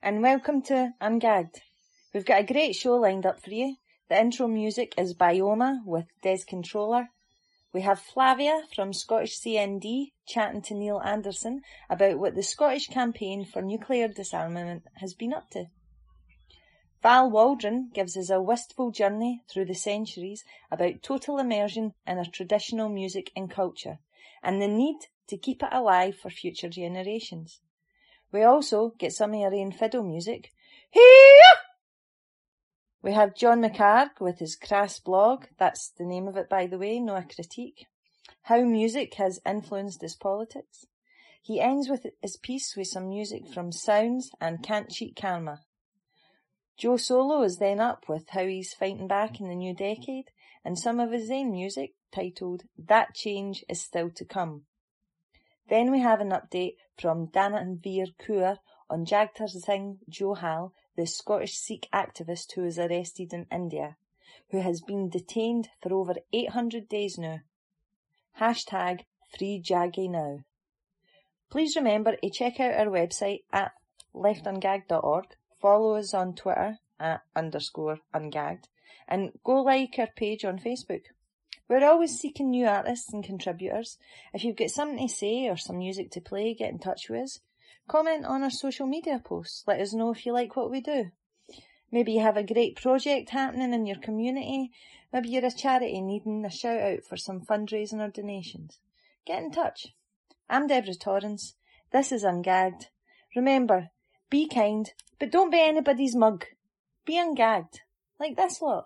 and welcome to Ungagged. We've got a great show lined up for you. The intro music is Bioma with Des Controller. We have Flavia from Scottish CND chatting to Neil Anderson about what the Scottish campaign for nuclear disarmament has been up to. Val Waldron gives us a wistful journey through the centuries about total immersion in our traditional music and culture, and the need to keep it alive for future generations. We also get some of your own fiddle music. Hee-yah! We have John McHarg with his Crass blog, that's the name of it by the way, no a critique, how music has influenced his politics. He ends with his piece with some music from Sounds and Can't Cheat Karma. Joe Solo is then up with how he's fighting back in the new decade and some of his own music titled That Change Is Still to Come. Then we have an update from Dananveer Kaur on Jagtar Singh Johal, the Scottish Sikh activist who was arrested in India, who has been detained for over 800 days now. Hashtag Free Jaggy Now. Please remember to check out our website at leftungag.org, follow us on Twitter at _ungagged, and go like our page on Facebook. We're always seeking new artists and contributors. If you've got something to say or some music to play, get in touch with us. Comment on our social media posts. Let us know if you like what we do. Maybe you have a great project happening in your community. Maybe you're a charity needing a shout out for some fundraising or donations. Get in touch. I'm Deborah Torrance. This is Ungagged. Remember, be kind, but don't be anybody's mug. Be ungagged. Like this lot.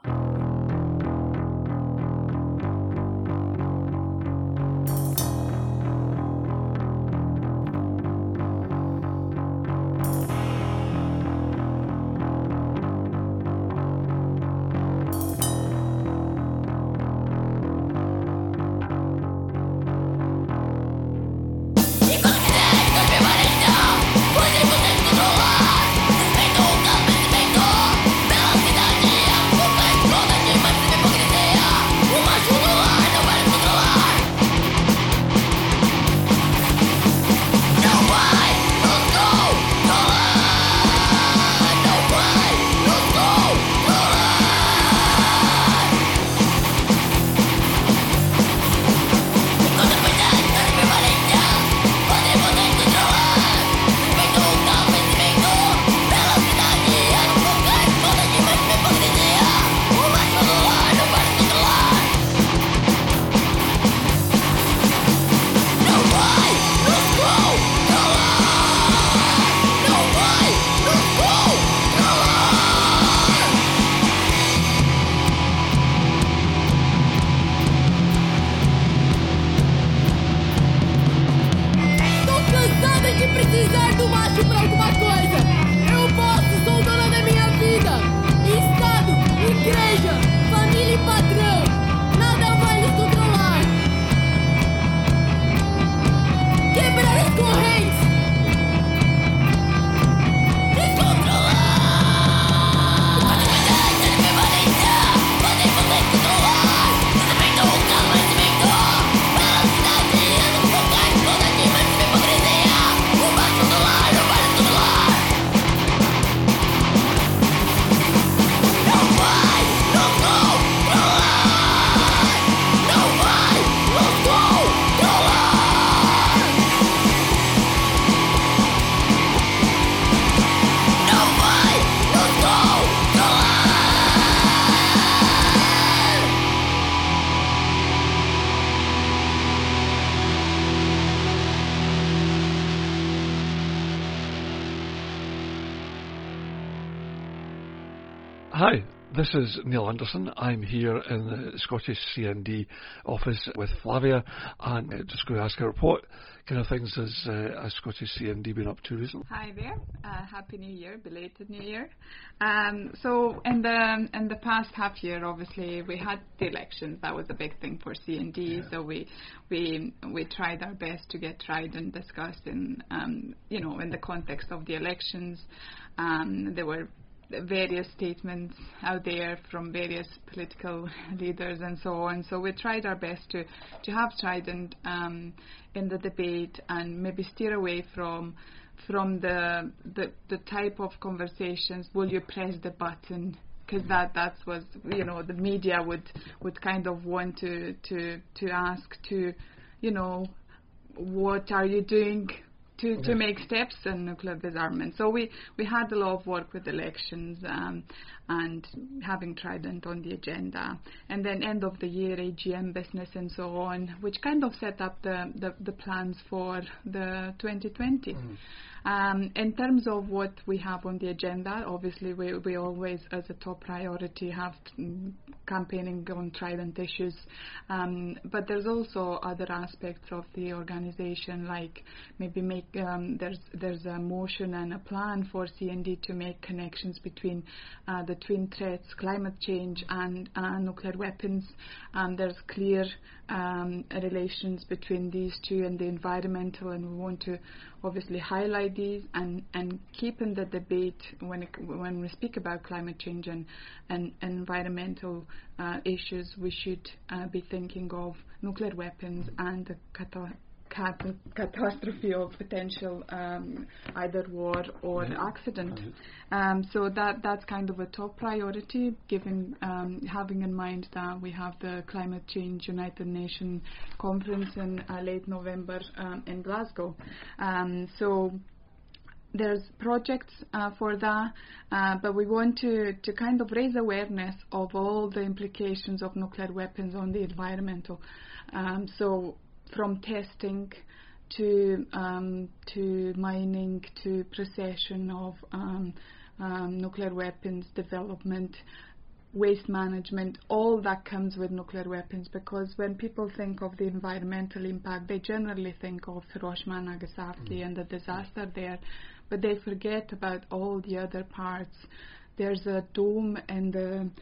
Hi, this is Neil Anderson. I'm here in the Scottish CND office with Flavia, and just going to ask her what kind of things has Scottish CND been up to recently. Hi there, Happy New Year, belated New Year. So in the past half year, obviously we had the elections. That was a big thing for CND. Yeah. So we tried our best to get tried and discussed in in the context of the elections. There were various statements out there from various political leaders and so on. So we tried our best to have Trident in the debate and maybe steer away from from the type of conversations, will you press the button? Because that was, the media would kind of want to ask to, what are you doing to make steps in nuclear disarmament. So we had a lot of work with elections and having Trident on the agenda, and then end of the year AGM business and so on, which kind of set up the plans for the 2020. In terms of what we have on the agenda, obviously we always, as a top priority, have campaigning on Trident issues, but there's also other aspects of the organisation, like maybe there's a motion and a plan for CND to make connections between the twin threats, climate change and nuclear weapons. There's clear relations between these two and the environmental, and we want to obviously highlight these and keep in the debate when we speak about climate change and environmental issues. We should be thinking of nuclear weapons and the catastrophe of potential either war or accident. So that's kind of a top priority, given having in mind that we have the Climate Change United Nations conference in late November in Glasgow. So there's projects for that, but we want to kind of raise awareness of all the implications of nuclear weapons on the environmental. So from testing to mining to procession of nuclear weapons development, waste management, all that comes with nuclear weapons, because when people think of the environmental impact, they generally think of Hiroshima and Nagasaki and the disaster there, but they forget about all the other parts. There's a dome in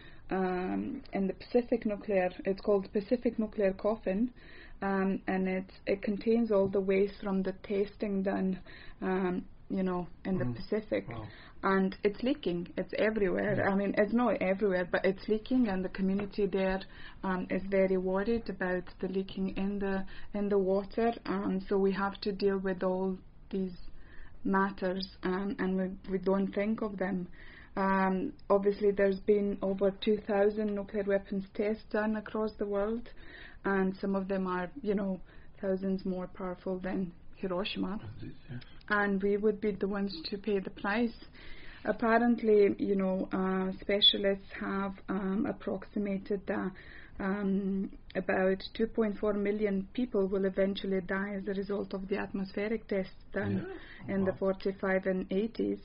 the Pacific Nuclear, it's called Pacific Nuclear Coffin, and it contains all the waste from the testing done, in the Pacific. Wow. And it's leaking. It's everywhere. I mean, it's not everywhere, but it's leaking, and the community there is very worried about the leaking in the water. So we have to deal with all these matters, and we don't think of them. Obviously, there's been over 2,000 nuclear weapons tests done across the world, and some of them are, thousands more powerful than Hiroshima. Yes. And we would be the ones to pay the price. Apparently, specialists have approximated that about 2.4 million people will eventually die as a result of the atmospheric tests done in the 45 and 80s.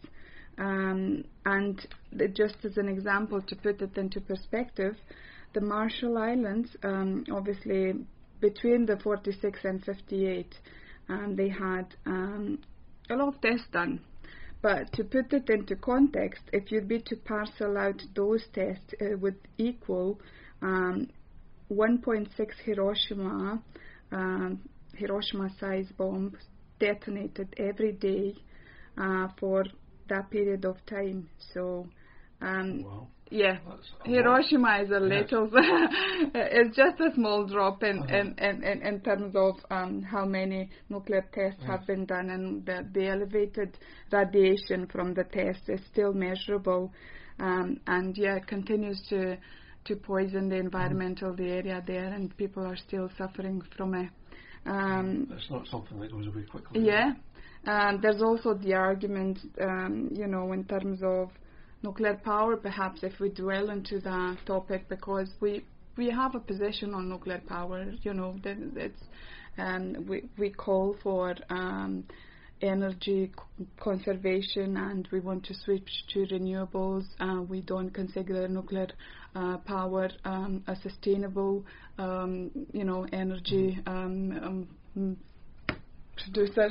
And just as an example, to put it into perspective, the Marshall Islands, obviously between the 46 and 58, they had a lot of tests done. But to put it into context, if you'd be to parcel out those tests, it would equal 1.6 Hiroshima-sized bombs detonated every day for that period of time. So, Wow. yeah, Hiroshima is a little, it's just a small drop in terms of how many nuclear tests have been done, and the elevated radiation from the tests is still measurable, and it continues to poison the environmental, the area there, and people are still suffering from it. It's not something that goes away quickly. Yeah, there's also the argument, in terms of nuclear power, perhaps if we dwell into that topic, because we have a position on nuclear power. We call for energy conservation, and we want to switch to renewables. We don't consider nuclear power a sustainable, energy producer.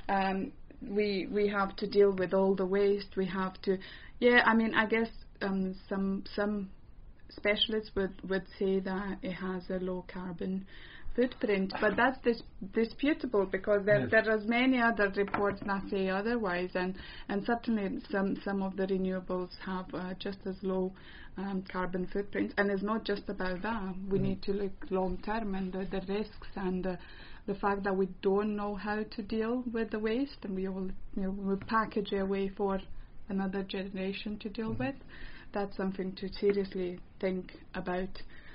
We have to deal with all the waste. We have to. I guess some specialists would say that it has a low carbon footprint, but that's disputable because there are many other reports that say otherwise, and certainly some of the renewables have just as low carbon footprints. And it's not just about that. We need to look long term and the risks and the fact that we don't know how to deal with the waste, and we all we package it away for another generation to deal with. That's something to seriously think about.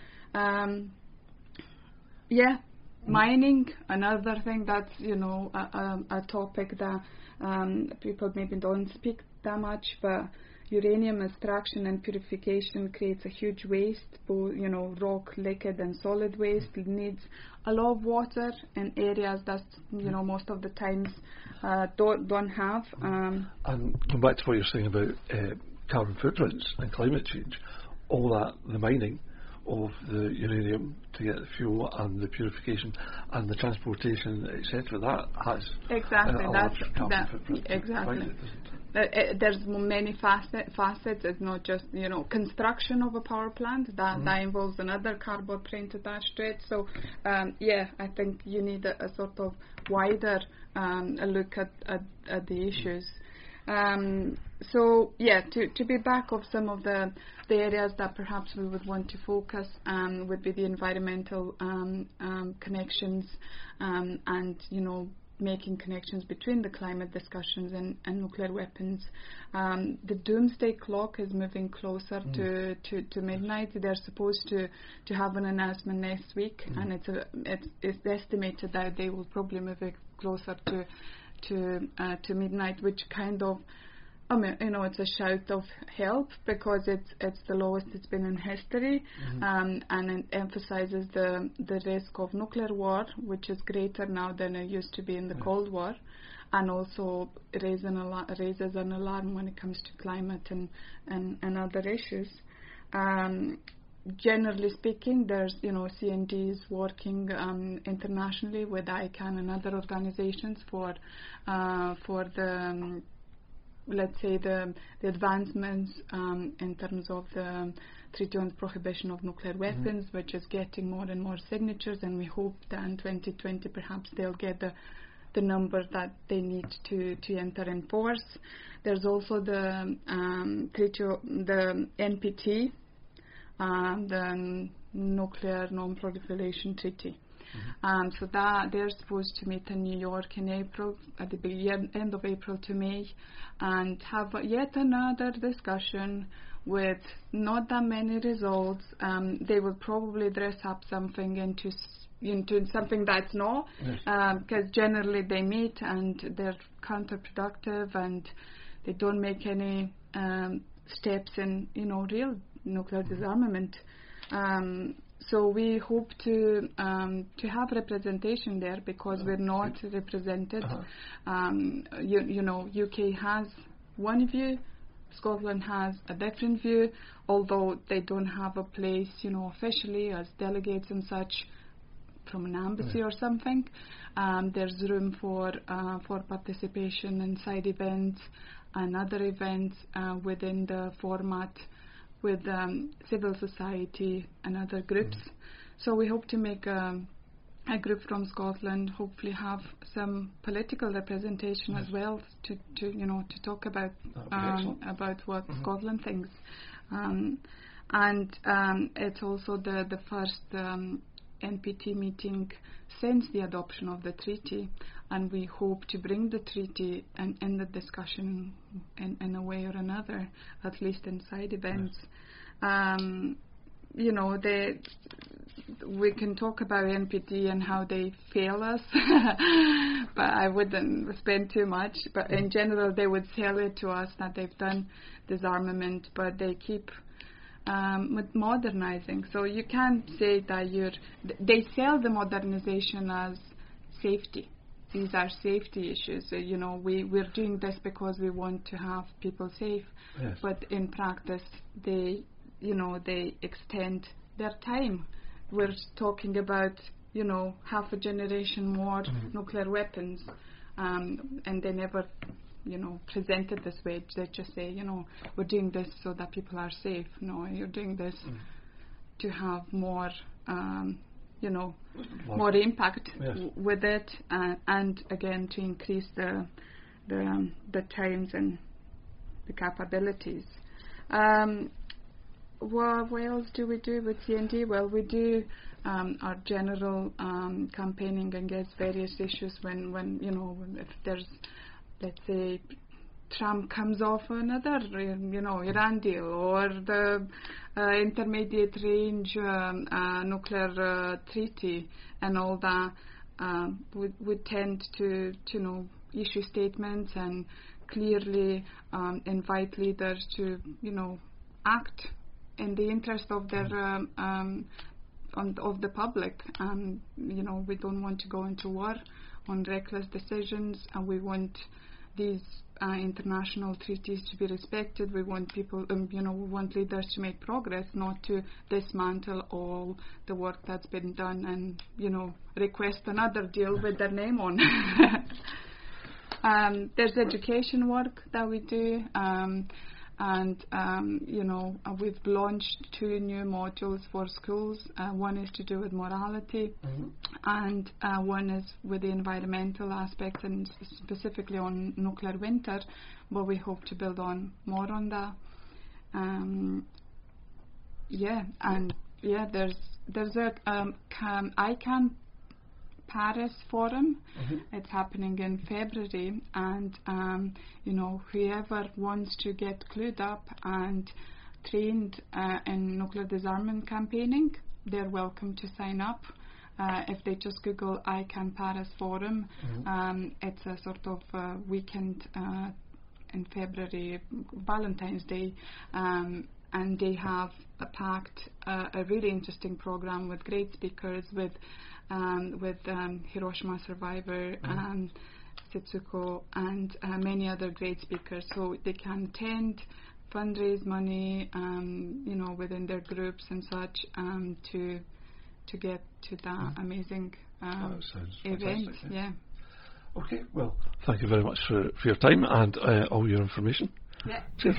Mining, another thing that's a topic that people maybe don't speak that much, but uranium extraction and purification creates a huge waste, both rock, liquid and solid waste. It needs a lot of water in areas that most of the times don't have. And come back to what you're saying about carbon footprints and climate change, all that, the mining of the uranium to get the fuel and the purification and the transportation, etc., that has exactly a large carbon footprint. Exactly. There's many facets. It's not just construction of a power plant that involves another carbon print attached to it. So I think you need a sort of wider look at the issues. To be back of some of the areas that perhaps we would want to focus would be the environmental connections and making connections between the climate discussions and nuclear weapons. The doomsday clock is moving closer to midnight. They're supposed to have an announcement next week, and it's estimated that they will probably move it closer to midnight, which kind of, it's a shout of help because it's the lowest it's been in history, and it emphasizes the risk of nuclear war, which is greater now than it used to be in the Cold War, and also raises an alarm when it comes to climate and other issues. Generally speaking, there's CND is working internationally with ICANN and other organizations for the let's say the advancements in terms of the Treaty on Prohibition of Nuclear Weapons, which is getting more and more signatures, and we hope that in 2020 perhaps they'll get the number that they need to enter in force. There's also the the NPT, the Nuclear Non-Proliferation Treaty. So that they're supposed to meet in New York in April, at the end of April to May, and have yet another discussion with not that many results. They will probably dress up something into something that's not, because generally they meet and they're counterproductive and they don't make any steps in real nuclear disarmament. So we hope to have representation there because we're not represented. UK has one view, Scotland has a different view, although they don't have a place, officially as delegates and such from an embassy or something. There's room for participation in side events and other events within the format with civil society and other groups. So we hope to make a group from Scotland, hopefully have some political representation as well to talk about what Scotland thinks. And it's also the first NPT meeting since the adoption of the treaty, and we hope to bring the treaty and in the discussion in a way or another, at least in side events. We can talk about NPT and how they fail us, but I wouldn't spend too much. But in general, they would sell it to us that they've done disarmament, but they keep modernizing. So you can't say that they sell the modernization as safety. These are safety issues. We're doing this because we want to have people safe. Yes. But in practice, they extend their time. We're talking about, half a generation more nuclear weapons, and they never, present it this way. They just say, we're doing this so that people are safe. No, you're doing this to have more, more impact Yes. with it, and again to increase the times and the capabilities. What else do we do with CND? Well, we do our general campaigning against various issues when if there's, let's say, Trump comes off another Iran deal, or the intermediate range nuclear treaty and all that, we tend to issue statements and clearly invite leaders to act in the interest of their of the public. We don't want to go into war on reckless decisions, and we want these international treaties to be respected. We want people, we want leaders to make progress, not to dismantle all the work that's been done and request another deal with their name on. There's education work that we do. We've launched 2 new modules for schools. One is to do with morality, and one is with the environmental aspects, and specifically on nuclear winter, but we hope to build on more on that. There's a ICANN Paris Forum. It's happening in February, and whoever wants to get clued up and trained in nuclear disarmament campaigning, they're welcome to sign up. If they just Google ICANN Paris Forum, it's a sort of weekend in February, Valentine's Day, and they have packed a really interesting program with great speakers, with Hiroshima survivor Setsuko and many other great speakers, so they can attend, fundraise money within their groups and such, to get to that amazing event. Yeah. Okay, well, thank you very much for your time and all your information. Yeah. Cheers.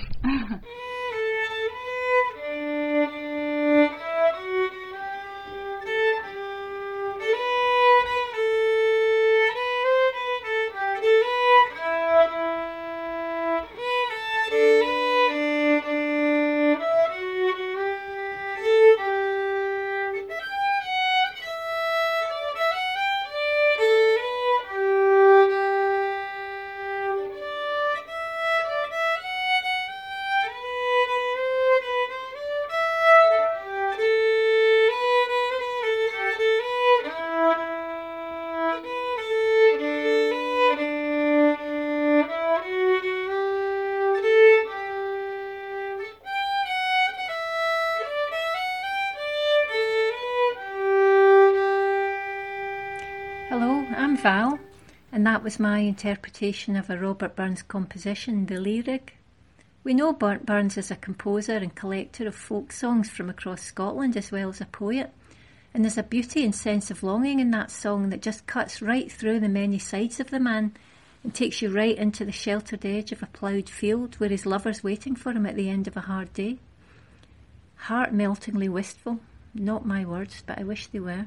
Val, and that was my interpretation of a Robert Burns composition, The Lyrig. We know Burns as a composer and collector of folk songs from across Scotland, as well as a poet, and there's a beauty and sense of longing in that song that just cuts right through the many sides of the man and takes you right into the sheltered edge of a ploughed field where his lover's waiting for him at the end of a hard day. Heart-meltingly wistful, not my words, but I wish they were.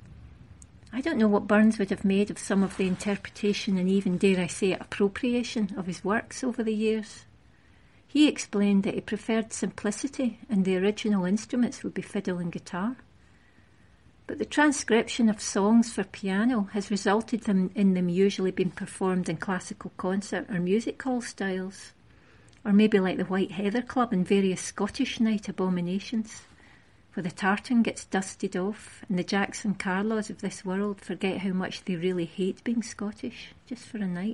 I don't know what Burns would have made of some of the interpretation and even, dare I say it, appropriation of his works over the years. He explained that he preferred simplicity and the original instruments would be fiddle and guitar. But the transcription of songs for piano has resulted in them usually being performed in classical concert or music hall styles, or maybe like the White Heather Club and various Scottish night abominations, where the tartan gets dusted off and the Jackson Carlaws of this world forget how much they really hate being Scottish, just for a night.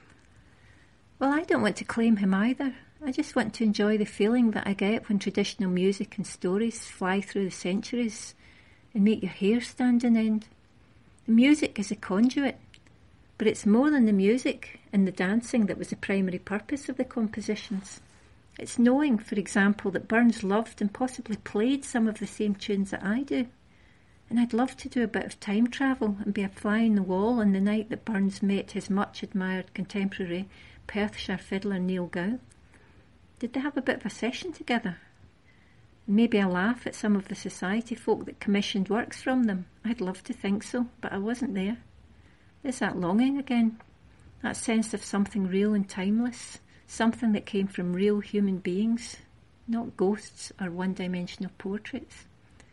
Well, I don't want to claim him either. I just want to enjoy the feeling that I get when traditional music and stories fly through the centuries and make your hair stand on end. The music is a conduit, but it's more than the music and the dancing that was the primary purpose of the compositions. It's knowing, for example, that Burns loved and possibly played some of the same tunes that I do. And I'd love to do a bit of time travel and be a fly on the wall on the night that Burns met his much-admired contemporary Perthshire fiddler Neil Gow. Did they have a bit of a session together? Maybe a laugh at some of the society folk that commissioned works from them. I'd love to think so, but I wasn't there. There's that longing again, that sense of something real and timeless, something that came from real human beings, not ghosts or one-dimensional portraits.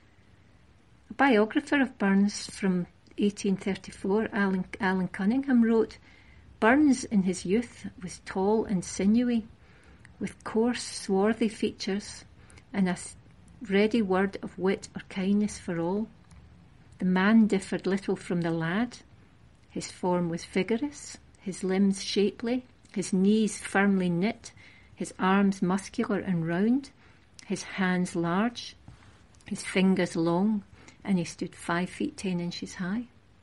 A biographer of Burns from 1834, Alan Cunningham, wrote, "Burns in his youth was tall and sinewy, with coarse, swarthy features, and a ready word of wit or kindness for all. The man differed little from the lad. His form was vigorous, his limbs shapely, his knees firmly knit, his arms muscular and round, his hands large, his fingers long, and he stood 5 feet 10 inches high."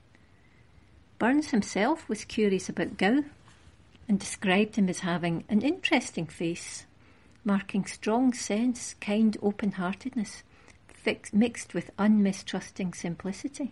Burns himself was curious about Gow and described him as having an interesting face, marking strong sense, kind open-heartedness, mixed with unmistrusting simplicity.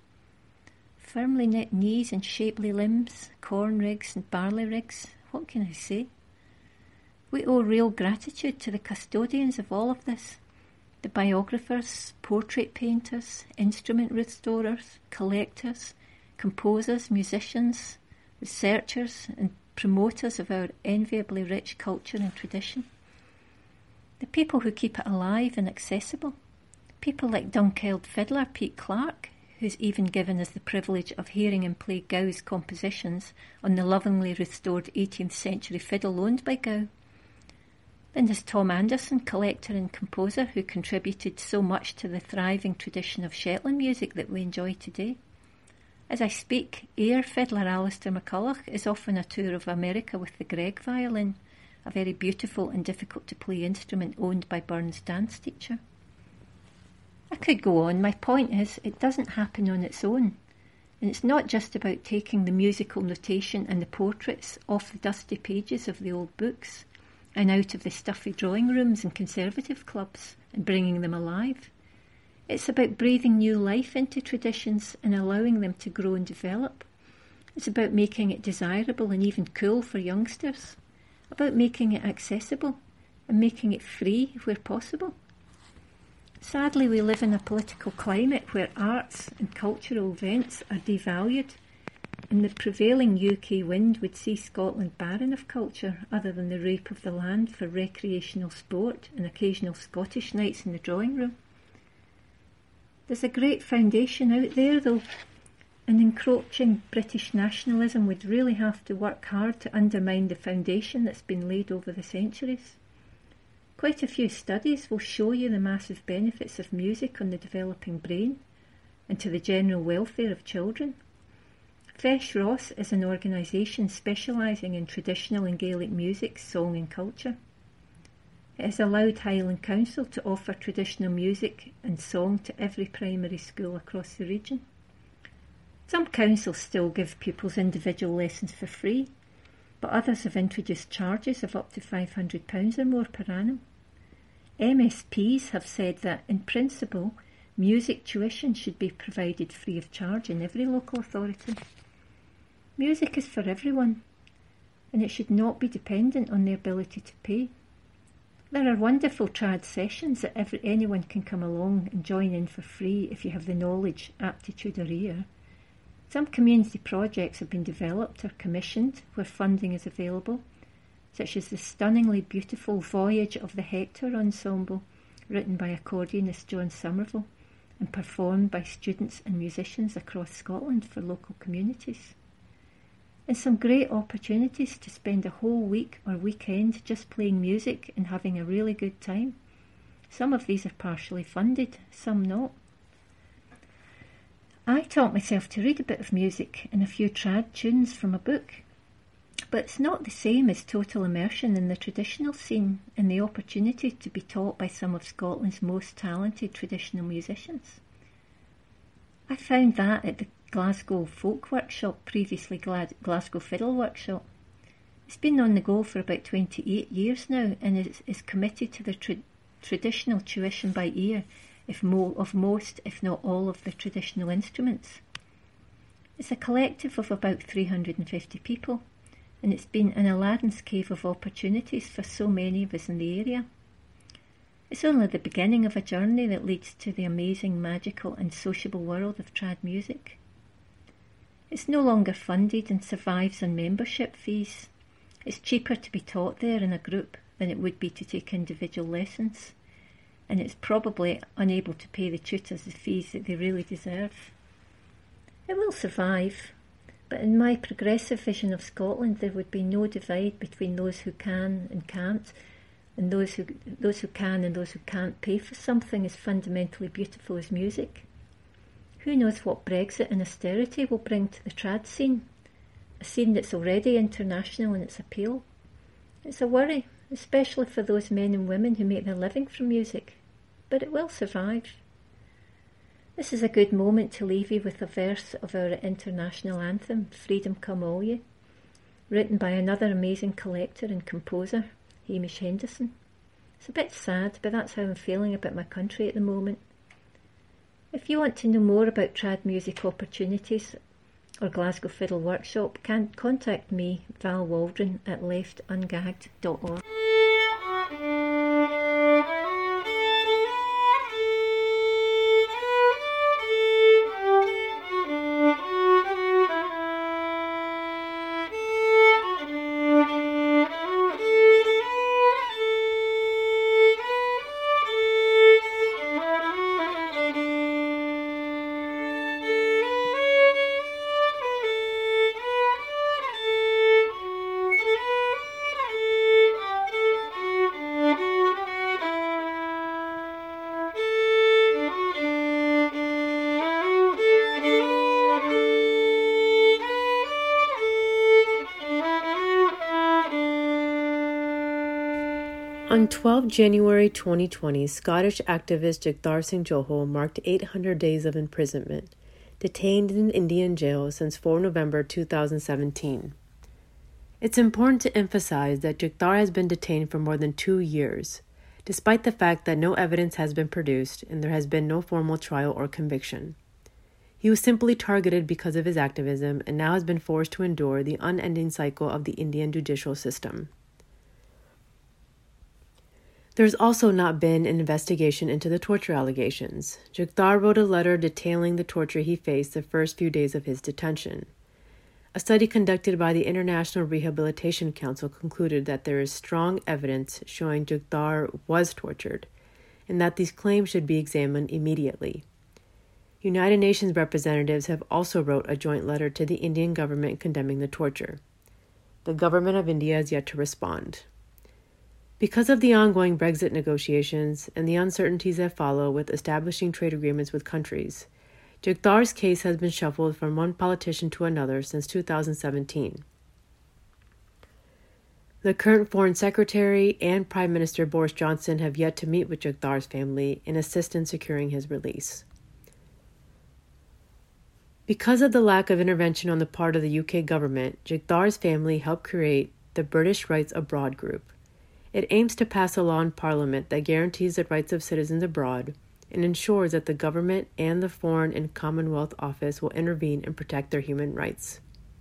Firmly knit knees and shapely limbs, corn rigs and barley rigs, what can I say? We owe real gratitude to the custodians of all of this, the biographers, portrait painters, instrument restorers, collectors, composers, musicians, researchers and promoters of our enviably rich culture and tradition. The people who keep it alive and accessible. People like Dunkeld fiddler Pete Clark, who's even given us the privilege of hearing him play Gow's compositions on the lovingly restored 18th century fiddle owned by Gow. Then there's Tom Anderson, collector and composer, who contributed so much to the thriving tradition of Shetland music that we enjoy today. As I speak, Ayr fiddler Alistair McCulloch is off on a tour of America with the Gregg violin, a very beautiful and difficult-to-play instrument owned by Burns' dance teacher. I could go on. My point is, it doesn't happen on its own. And it's not just about taking the musical notation and the portraits off the dusty pages of the old books and out of the stuffy drawing rooms and conservative clubs and bringing them alive. It's about breathing new life into traditions and allowing them to grow and develop. It's about making it desirable and even cool for youngsters, about making it accessible and making it free where possible. Sadly, we live in a political climate where arts and cultural events are devalued, and the prevailing UK wind would see Scotland barren of culture other than the rape of the land for recreational sport and occasional Scottish nights in the drawing room. There's a great foundation out there, though, and encroaching British nationalism would really have to work hard to undermine the foundation that's been laid over the centuries. Quite a few studies will show you the massive benefits of music on the developing brain and to the general welfare of children. Feis Ross is an organisation specialising in traditional and Gaelic music, song and culture. It has allowed Highland Council to offer traditional music and song to every primary school across the region. Some councils still give pupils individual lessons for free, but others have introduced charges of up to £500 or more per annum. MSPs have said that, in principle, music tuition should be provided free of charge in every local authority. Music is for everyone, and it should not be dependent on the ability to pay. There are wonderful trad sessions that anyone can come along and join in for free if you have the knowledge, aptitude or ear. Some community projects have been developed or commissioned where funding is available, such as the stunningly beautiful Voyage of the Hector ensemble, written by accordionist John Somerville and performed by students and musicians across Scotland for local communities. And some great opportunities to spend a whole week or weekend just playing music and having a really good time. Some of these are partially funded, some not. I taught myself to read a bit of music and a few trad tunes from a book, but it's not the same as total immersion in the traditional scene and the opportunity to be taught by some of Scotland's most talented traditional musicians. I found that at the Glasgow Folk Workshop, previously Glasgow Fiddle Workshop. It's been on the go for about 28 years now and is committed to the traditional tuition by ear of most, if not all, of the traditional instruments. It's a collective of about 350 people, and it's been an Aladdin's cave of opportunities for so many of us in the area. It's only the beginning of a journey that leads to the amazing, magical and sociable world of trad music. It's no longer funded and survives on membership fees. It's cheaper to be taught there in a group than it would be to take individual lessons, and it's probably unable to pay the tutors the fees that they really deserve. It will survive, but in my progressive vision of Scotland there would be no divide between those who can and can't, and those who can and those who can't pay for something as fundamentally beautiful as music. Who knows what Brexit and austerity will bring to the trad scene, a scene that's already international in its appeal. It's a worry, especially for those men and women who make their living from music, but it will survive. This is a good moment to leave you with a verse of our international anthem, Freedom Come All Ye, written by another amazing collector and composer, Hamish Henderson. It's a bit sad, but that's how I'm feeling about my country at the moment. If you want to know more about trad music opportunities or Glasgow Fiddle Workshop, contact me, Val Waldron, at leftungagged.org. On 12 January 2020, Scottish activist Jagtar Singh Johal marked 800 days of imprisonment, detained in an Indian jail since 4 November 2017. It's important to emphasize that Jagtar has been detained for more than 2 years, despite the fact that no evidence has been produced and there has been no formal trial or conviction. He was simply targeted because of his activism and now has been forced to endure the unending cycle of the Indian judicial system. There's also not been an investigation into the torture allegations. Jagtar wrote a letter detailing the torture he faced the first few days of his detention. A study conducted by the International Rehabilitation Council concluded that there is strong evidence showing Jagtar was tortured, and that these claims should be examined immediately. United Nations representatives have also wrote a joint letter to the Indian government condemning the torture. The government of India has yet to respond. Because of the ongoing Brexit negotiations and the uncertainties that follow with establishing trade agreements with countries, Jagtar's case has been shuffled from one politician to another since 2017. The current Foreign Secretary and Prime Minister Boris Johnson have yet to meet with Jagtar's family and assist in securing his release. Because of the lack of intervention on the part of the UK government, Jagtar's family helped create the British Rights Abroad Group. It aims to pass a law in Parliament that guarantees the rights of citizens abroad and ensures that the government and the Foreign and Commonwealth Office will intervene and protect their human rights.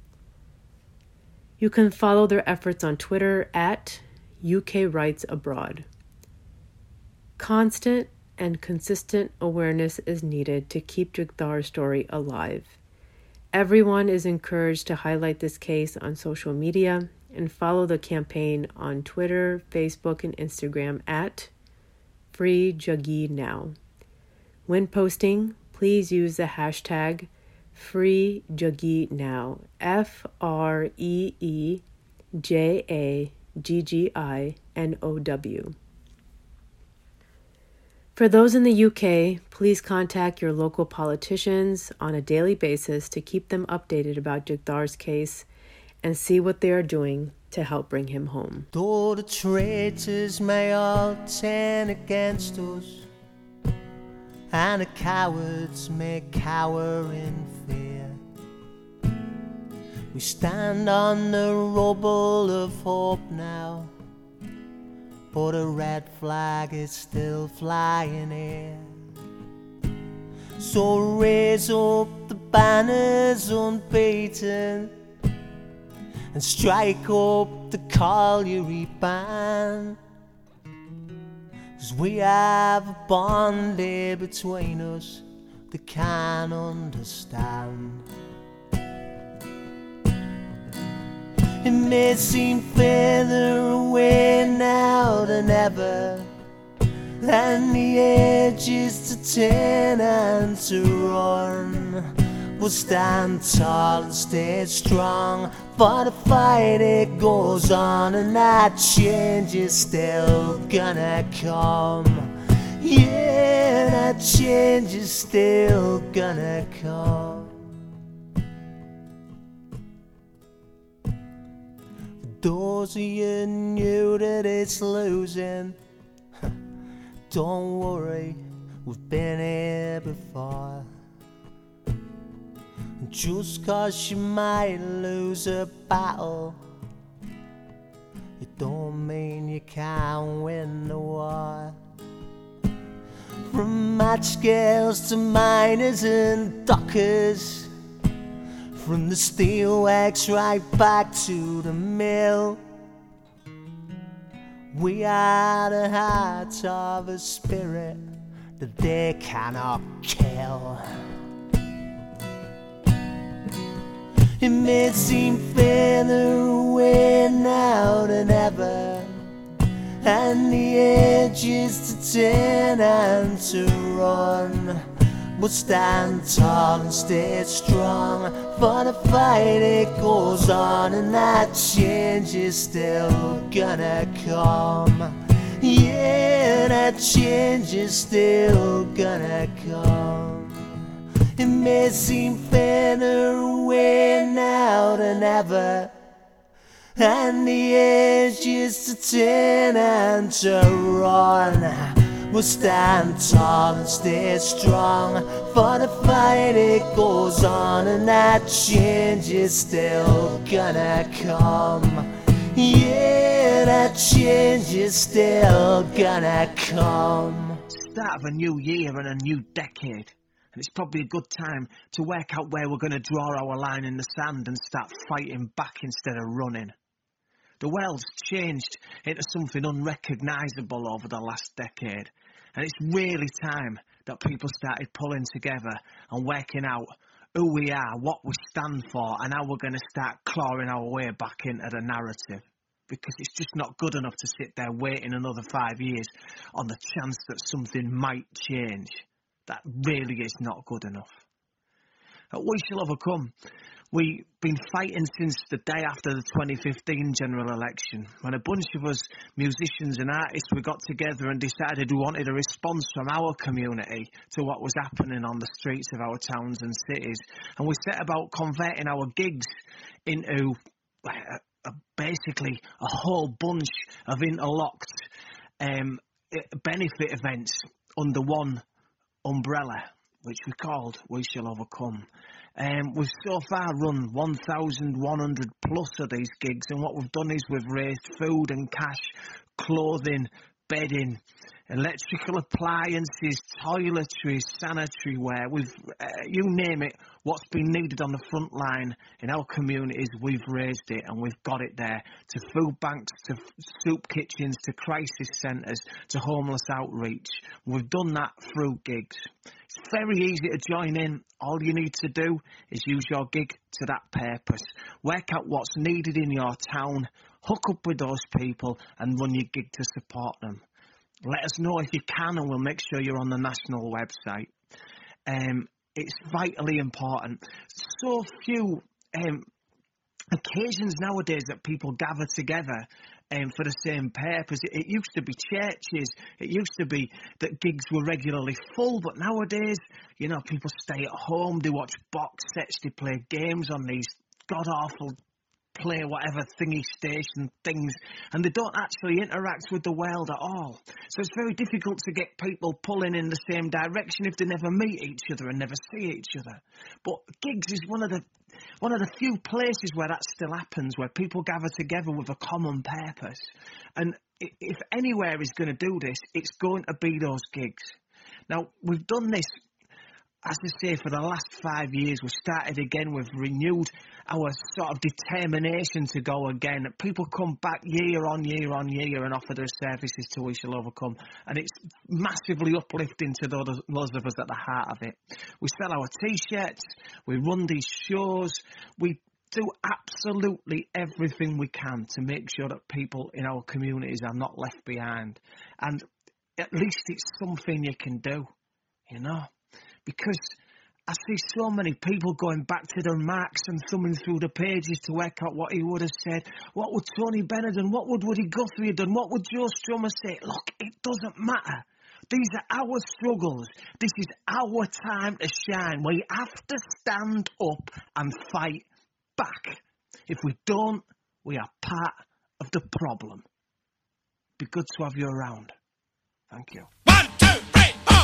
You can follow their efforts on Twitter at UK Rights Abroad. Constant and consistent awareness is needed to keep Jagtar's story alive. Everyone is encouraged to highlight this case on social media and follow the campaign on Twitter, Facebook, and Instagram at Free Jaggi Now. When posting, please use the hashtag Free Jaggi Now, FreeJagginow. For those in the UK, please contact your local politicians on a daily basis to keep them updated about Jagtar's case and see what they are doing to help bring him home. Though the traitors may all turn against us, and the cowards may cower in fear, we stand on the rubble of hope now, but a red flag is still flying here. So raise up the banners unbeaten and strike up the colliery band. 'cause we have a bond here between us they can't understand. It may seem further away now than ever, and the edges to turn and to run. We'll stand tall and stay strong, for the fight it goes on, and that change is still gonna come. Yeah, that change is still gonna come. Those of you new that it's losing, don't worry, we've been here before. Just 'cause you might lose a battle, it don't mean you can't win the war. From match girls to miners and dockers, from the steelworks right back to the mill, we are the heart of a spirit that they cannot kill. It may seem further away now than ever, and the edges to turn and to run. We'll stand tall and stay strong, for the fight it goes on, and that change is still gonna come. Yeah, that change is still gonna come. It may seem further away now than ever, and the edges to turn and to run. We'll stand tall and stay strong, for the fight it goes on, and that change is still gonna come. Yeah, that change is still gonna come. Start of a new year and a new decade, and it's probably a good time to work out where we're going to draw our line in the sand and start fighting back instead of running. The world's changed into something unrecognisable over the last decade, and it's really time that people started pulling together and working out who we are, what we stand for, and how we're going to start clawing our way back into the narrative. Because it's just not good enough to sit there waiting another 5 years on the chance that something might change. That really is not good enough. We shall overcome. We've been fighting since the day after the 2015 general election, when a bunch of us musicians and artists, we got together and decided we wanted a response from our community to what was happening on the streets of our towns and cities. And we set about converting our gigs into basically a whole bunch of interlocked benefit events under one umbrella, which we called We Shall Overcome. We've so far run 1,100 plus of these gigs, and what we've done is we've raised food and cash, clothing, bedding, electrical appliances, toiletries, sanitary ware. We've, you name it, what's been needed on the front line in our communities, we've raised it and we've got it there. To food banks, to soup kitchens, to crisis centres, to homeless outreach. We've done that through gigs. It's very easy to join in. All you need to do is use your gig to that purpose. Work out what's needed in your town, hook up with those people and run your gig to support them. Let us know if you can and we'll make sure you're on the national website. It's vitally important. So few occasions nowadays that people gather together for the same purpose. It used to be churches, it used to be that gigs were regularly full, but nowadays, you know, people stay at home, they watch box sets, they play games on these god-awful play whatever thingy station things, and they don't actually interact with the world at all. So it's very difficult to get people pulling in the same direction if they never meet each other and never see each other. But gigs is one of the few places where that still happens, where people gather together with a common purpose. And if anywhere is going to do this, it's going to be those gigs. Now, we've done this, as I say, for the last 5 years. We started again with renewed our sort of determination to go again. People come back year on year on year and offer their services to We Shall Overcome, and it's massively uplifting to those of us at the heart of it. We sell our T-shirts, we run these shows, we do absolutely everything we can to make sure that people in our communities are not left behind. And at least it's something you can do, you know, because I see so many people going back to their marks and thumbing through the pages to work out what he would have said. What would Tony Bennett done? What would Woody Guthrie have done? What would Joe Strummer say? Look, it doesn't matter. These are our struggles. This is our time to shine. We have to stand up and fight back. If we don't, we are part of the problem. Be good to have you around. Thank you. 1, 2, 3, 4.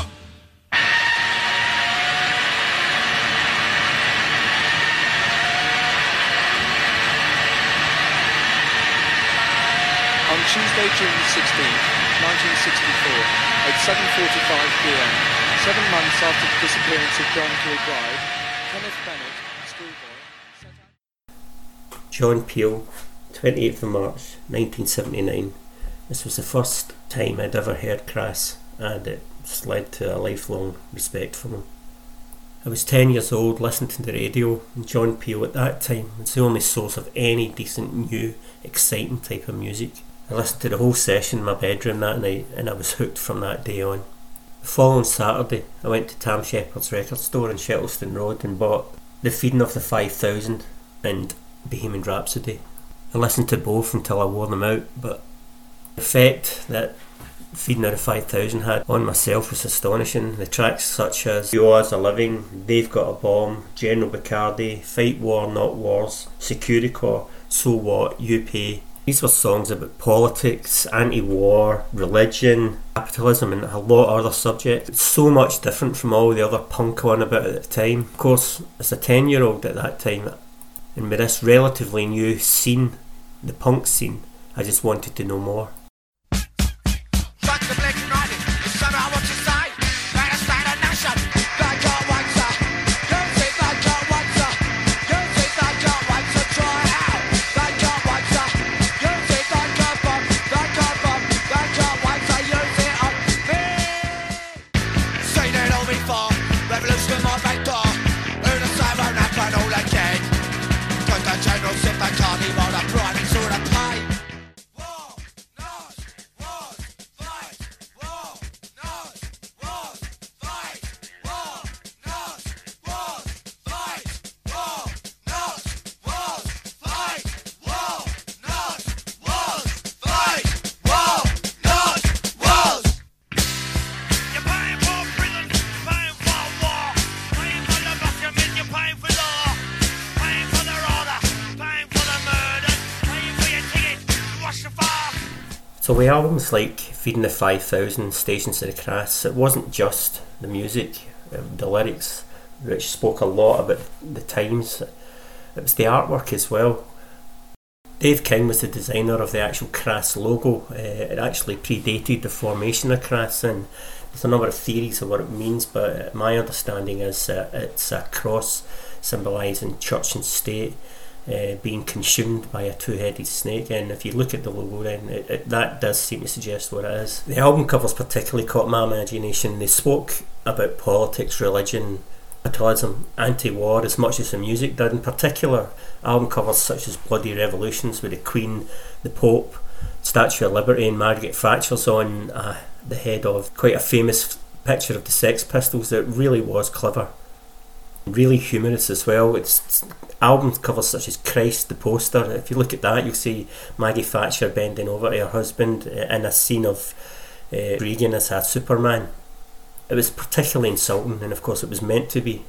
On Tuesday, June 16th, 1964, at 7:45 p.m., 7 months after the disappearance of John Kilbride, Kenneth Bennett, schoolboy, set out... John Peel, 28th of March 1979. This was the first time I'd ever heard Crass, and it's led to a lifelong respect for him. I was 10 years old, listening to the radio, and John Peel at that time was the only source of any decent, new, exciting type of music. I listened to the whole session in my bedroom that night, and I was hooked from that day on. The following Saturday, I went to Tam Shepherd's record store in Shettleston Road and bought The Feeding of the 5,000 and Bohemian Rhapsody. I listened to both until I wore them out, but the effect that Feeding of the 5,000 had on myself was astonishing. The tracks such as You As a Living, They've Got a Bomb, General Bacardi, Fight War Not Wars, Securicor, So What, You Pay. These were songs about politics, anti-war, religion, capitalism and a lot of other subjects. It's so much different from all the other punk on about at the time. Of course, as a 10-year-old at that time, and with this relatively new scene, the punk scene, I just wanted to know more. So with albums like Feeding the 5,000, Stations of the Crass, it wasn't just the music, the lyrics, which spoke a lot about the times. It was the artwork as well. Dave King was the designer of the actual Crass logo. It actually predated the formation of Crass, and there's a number of theories of what it means, but my understanding is it's a cross symbolising church and state being consumed by a two-headed snake, and if you look at the logo then that does seem to suggest what it is. The album covers particularly caught my imagination. They spoke about politics, religion, capitalism, anti-war as much as the music did. In particular, album covers such as Bloody Revolutions with the Queen, the Pope, Statue of Liberty and Margaret Thatcher's on the head of quite a famous picture of the Sex Pistols that really was clever. Really humorous as well. It's album covers such as Christ, the poster. If you look at that, you'll see Maggie Thatcher bending over to her husband in a scene of Reagan as a Superman. It was particularly insulting, and of course it was meant to be.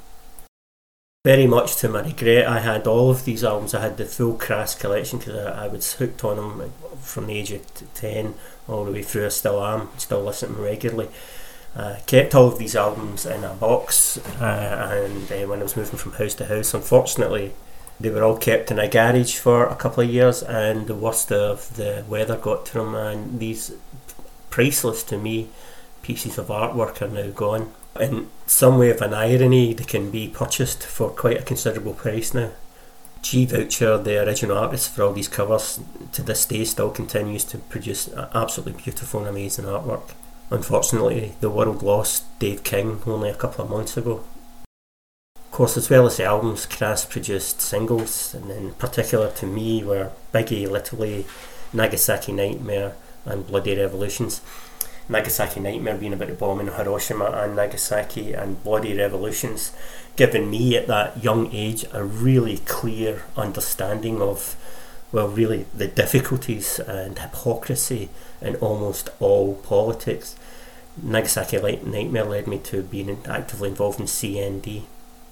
Very much to my regret, I had all of these albums. I had the full Crass collection because I was hooked on them from the age of 10 all the way through. I still am, still listen to them regularly. Kept all of these albums in a box, and when I was moving from house to house, unfortunately they were all kept in a garage for a couple of years, and the worst of the weather got to them, and these priceless to me pieces of artwork are now gone. In some way of an irony, they can be purchased for quite a considerable price now. G Voucher, the original artist for all these covers, to this day still continues to produce absolutely beautiful and amazing artwork. Unfortunately, the world lost Dave King only a couple of months ago. Of course, as well as the albums, Crass produced singles, and in particular to me were Biggie, Little A, Nagasaki Nightmare and Bloody Revolutions. Nagasaki Nightmare being about the bombing of Hiroshima and Nagasaki, and Bloody Revolutions giving me at that young age a really clear understanding of, well, really the difficulties and hypocrisy in almost all politics. Nagasaki Nightmare led me to being actively involved in CND.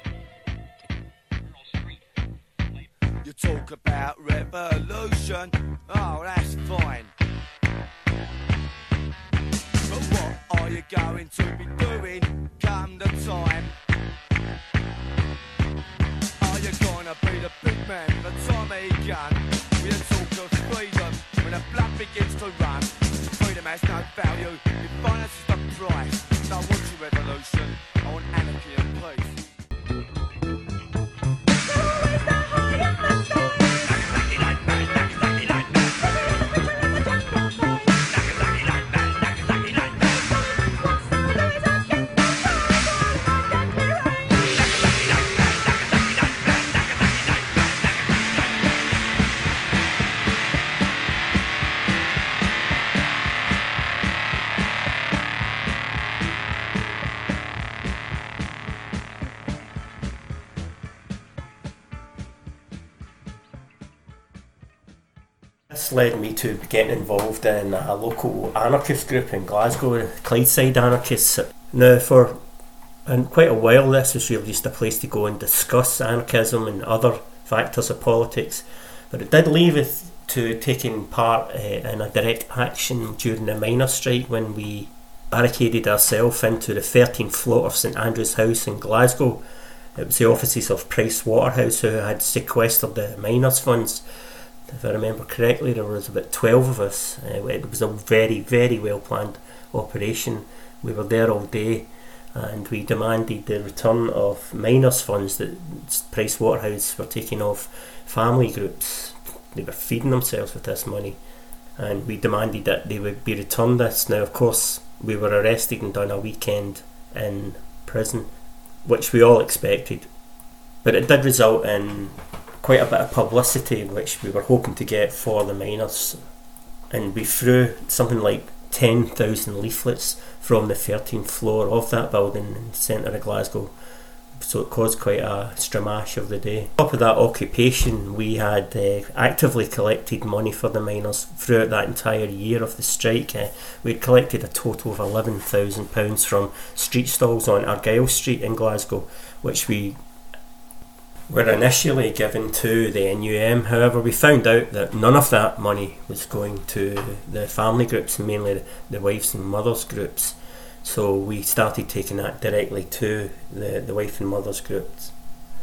You talk about revolution, oh that's fine. But what are you going to be doing come the time? Are you gonna be the big man, the Tommy gun? We talk of freedom when the blood begins to run. Freedom has no value, if violence is the price. I want your revolution, I want anarchy and peace. This led me to getting involved in a local anarchist group in Glasgow, Clydeside Anarchists. Now, for quite a while, this was really just a place to go and discuss anarchism and other factors of politics, but it did lead us to taking part in a direct action during the miners' strike when we barricaded ourselves into the 13th floor of St Andrew's House in Glasgow. It was the offices of Price Waterhouse who had sequestered the miners' funds. If I remember correctly, there was about 12 of us. It was a very, very well planned operation. We were there all day and we demanded the return of miners' funds that Price Waterhouse were taking off family groups. They were feeding themselves with this money, and we demanded that they would be returned this. Now, of course, we were arrested and done a weekend in prison, which we all expected, but it did result in quite a bit of publicity which we were hoping to get for the miners, and we threw something like 10,000 leaflets from the 13th floor of that building in the centre of Glasgow, so it caused quite a stramash of the day. On top of that occupation, we had actively collected money for the miners throughout that entire year of the strike. We had collected a total of £11,000 from street stalls on Argyle Street in Glasgow, which we were initially given to the NUM. However, we found out that none of that money was going to the family groups, mainly the wives and mothers groups. So we started taking that directly to the wife and mothers groups.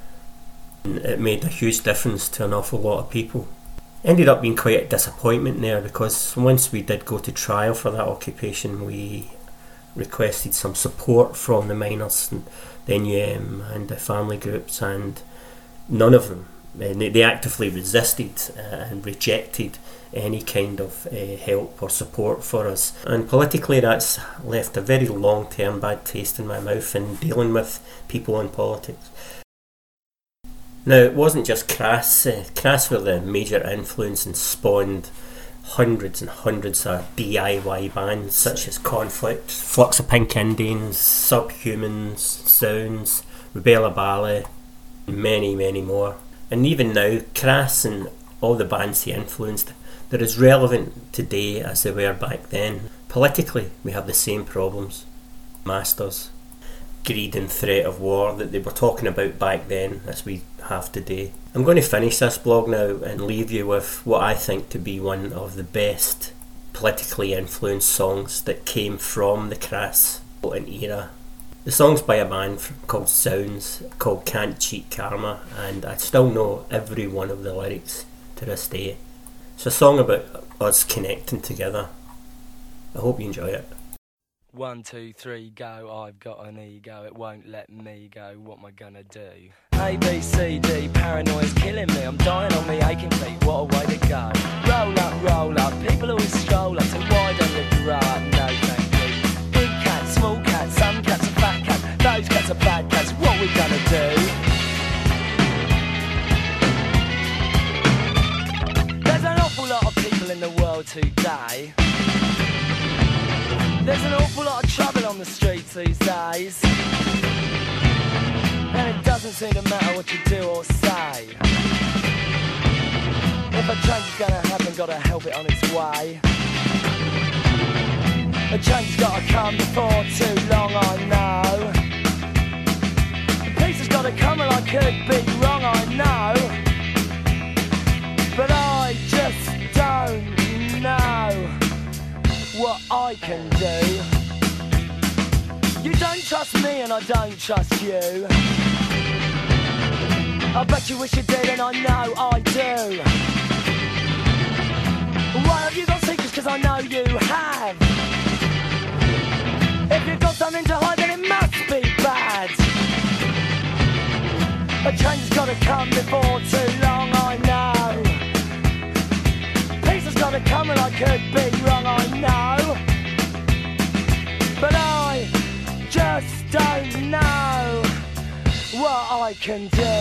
And it made a huge difference to an awful lot of people. Ended up being quite a disappointment there, because once we did go to trial for that occupation, we requested some support from the miners and the NUM and the family groups, and none of them. They actively resisted and rejected any kind of help or support for us. And politically, that's left a very long-term bad taste in my mouth in dealing with people in politics. Now, it wasn't just Crass. Crass were the major influence and spawned hundreds and hundreds of DIY bands such as Conflict, Flux of Pink Indians, Subhumans, Sounds, Rubella Ballet, many, many more. And even now, Crass and all the bands he influenced, they're as relevant today as they were back then. Politically, we have the same problems. Masters, greed and threat of war that they were talking about back then as we have today. I'm going to finish this blog now and leave you with what I think to be one of the best politically influenced songs that came from the Crass era. The song's by a band called Sounds, called Can't Cheat Karma, and I still know every one of the lyrics to this day. It's a song about us connecting together. I hope you enjoy it. 1, 2, 3, go, I've got an ego, it won't let me go, what am I gonna do? A, B, C, D, paranoia's killing me. I'm dying on me aching feet, what a way to go. Roll up, people always stroll up. So why don't you grow up? No thank you. Big cats, small cats, some cats are fat cats. Those cats are bad cats, what we gonna do? There's an awful lot of people in the world today. There's an awful lot of trouble on the streets these days. And it doesn't seem to matter what you do or say. If a change is gonna happen, gotta help it on its way. A change has gotta come before too long, I know. The peace has gotta come and I could be wrong, I know. But I just don't know what I can do. You don't trust me and I don't trust you. I bet you wish you did and I know I do. Why have you got secrets? Cause I know you have. If you've got something to hide then it must be bad. A change has gotta come before too long, I know. Peace has gotta come and I could be wrong, I know. But I just don't know what I can do.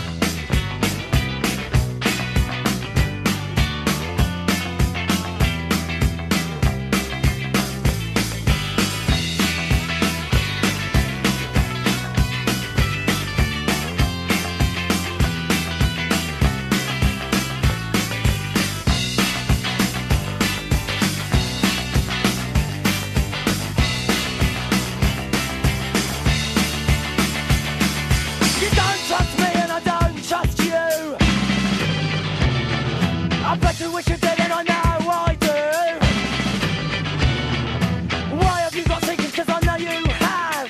I bet you wish you did and I know I do. Why have you got secrets? Cause I know you have.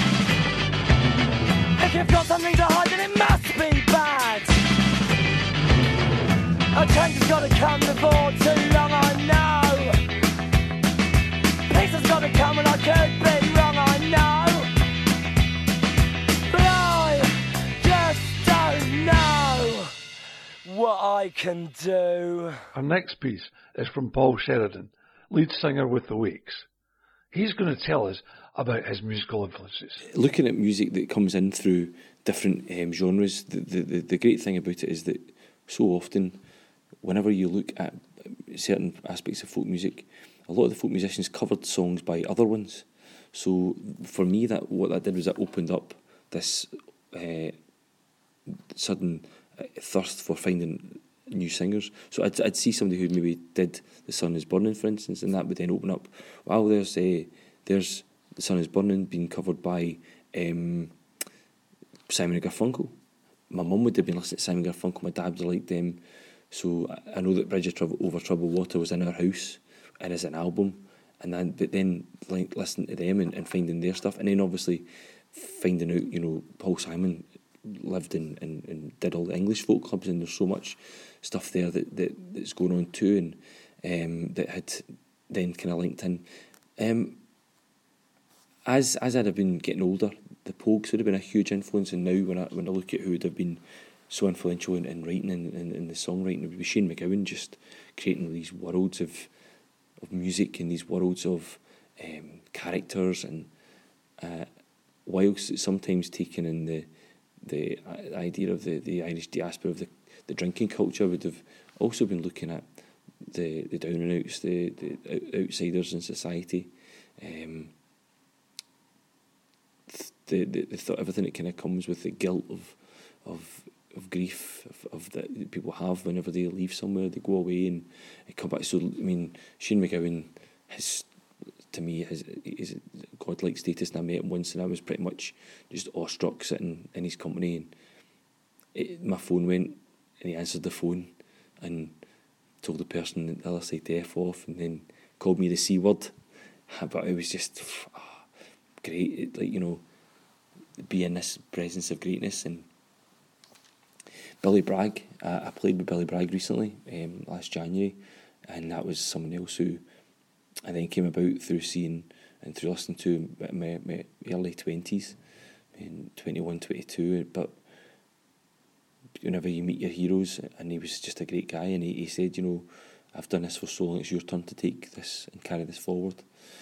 If you've got something to hide then it must be bad. A change has gotta come before too long, I know. Peace has gotta come and I could be wrong, I know. But I just don't know what I can do. Our next piece is from Paul Sheridan, lead singer with The Wakes. He's going to tell us about his musical influences. Looking at music that comes in through different genres, the great thing about it is that so often, whenever you look at certain aspects of folk music, a lot of the folk musicians covered songs by other ones. So for me, what that did was it opened up this sudden thirst for finding new singers. So I'd see somebody who maybe did The Sun Is Burning, for instance, and that would then open up, wow, there's The Sun Is Burning being covered by Simon and Garfunkel. My mum would have been listening to Simon and Garfunkel, my dad would have liked them. So I know that Bridge Over Troubled Water was in our house and as an album, but then like listening to them and finding their stuff, and then obviously finding out, Paul Simon lived and did all the English folk clubs, and there's so much stuff there that's going on too, and that had then kind of linked in. As I'd have been getting older, the Pogues would have been a huge influence, and now when I look at who would have been so influential in writing and the songwriting, it would be Shane MacGowan, just creating these worlds of music and these worlds of characters, and whilst sometimes taking in the idea of the Irish diaspora of the drinking culture, would have also been looking at the down and outs, the outsiders in society, the thought, everything that kind of comes with the guilt of grief of that people have whenever they leave somewhere, they go away and come back. So I mean, Shane MacGowan has, to me, is godlike status, and I met him once and I was pretty much just awestruck sitting in his company, and my phone went and he answered the phone and told the person on the other side to F off, and then called me the C word. But it was just great, be in this presence of greatness. And Billy Bragg, I played with Billy Bragg recently, last January, and that was someone else who I then came about through seeing and through listening to my early 20s, in 21, 22, but whenever you meet your heroes, and he was just a great guy, and he said, you know, I've done this for so long, it's your turn to take this and carry this forward.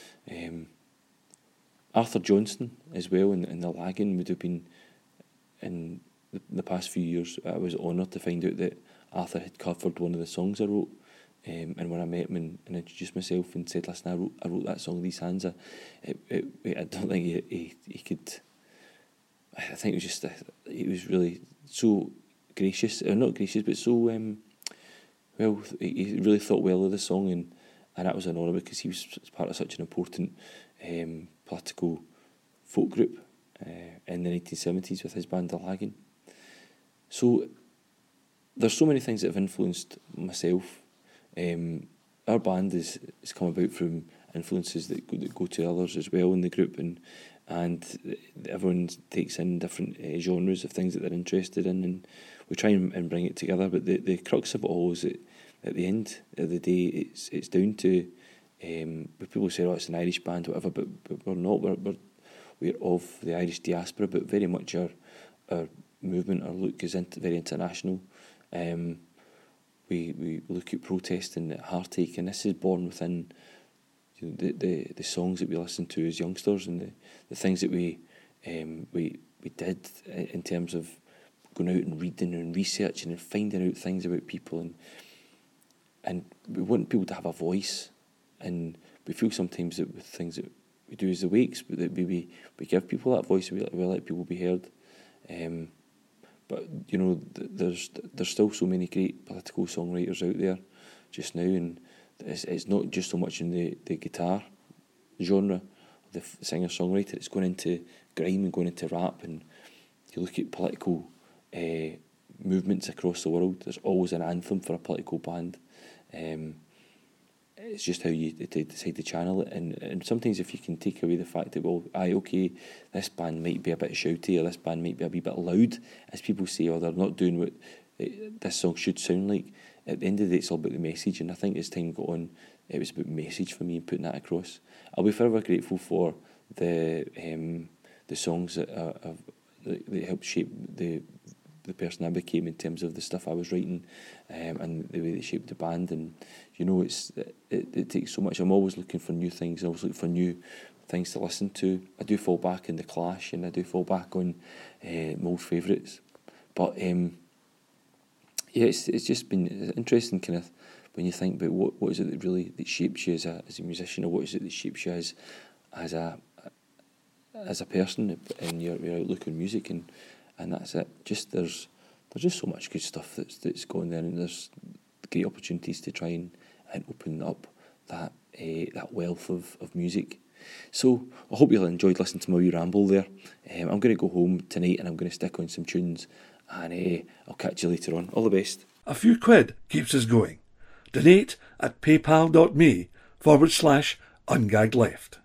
Arthur Johnston as well in the Lagan would have been, in the past few years, I was honoured to find out that Arthur had covered one of the songs I wrote. And when I met him and introduced myself and said, listen, I wrote that song, These Hands, I don't think he could. I think it was just, he was really so gracious, or not gracious, but so, well, he really thought well of the song, and that was an honour because he was part of such an important political folk group in the 1970s with his band The Lagan. So there's so many things that have influenced myself. Our band has come about from influences that go to others as well in the group, and everyone takes in different genres of things that they're interested in, and we try and bring it together. But the crux of it all is that at the end of the day, it's down to people say, oh, it's an Irish band, whatever, but we're not. We're of the Irish diaspora, but very much our movement, our look is very international. We look at protesting, at heartache, and this is born within the songs that we listened to as youngsters, and the things that we did in terms of going out and reading and researching and finding out things about people, and we want people to have a voice, and we feel sometimes that with things that we do as the Wakes, but that we give people that voice, we let people be heard. But you know, there's still so many great political songwriters out there just now, and it's not just so much in the guitar genre, the singer-songwriter. It's going into grime and going into rap, and you look at political movements across the world. There's always an anthem for a political band. It's just how you decide to channel it, and sometimes if you can take away the fact that, well, okay, this band might be a bit shouty, or this band might be a wee bit loud, as people say, or they're not doing what this song should sound like. At the end of the day, it's all about the message, and I think as time got on, it was about message for me and putting that across. I'll be forever grateful for the songs that helped shape the person I became in terms of the stuff I was writing, and the way they shaped the band. And you know, it takes so much. I'm always looking for new things. I always look for new things to listen to. I do fall back in The Clash, and I do fall back on my old favourites. But yeah, it's just been interesting, kind of, when you think about what is it that shapes you as a musician, or what is it that shapes you as a person, and your outlook on music, and that's it. Just there's just so much good stuff that's going there, and there's great opportunities to try and open up that wealth of music. So I hope you'll enjoyed listening to my wee ramble there. I'm going to go home tonight, and I'm going to stick on some tunes, and I'll catch you later on. All the best. A few quid keeps us going. Donate at paypal.me/ungaggedleft.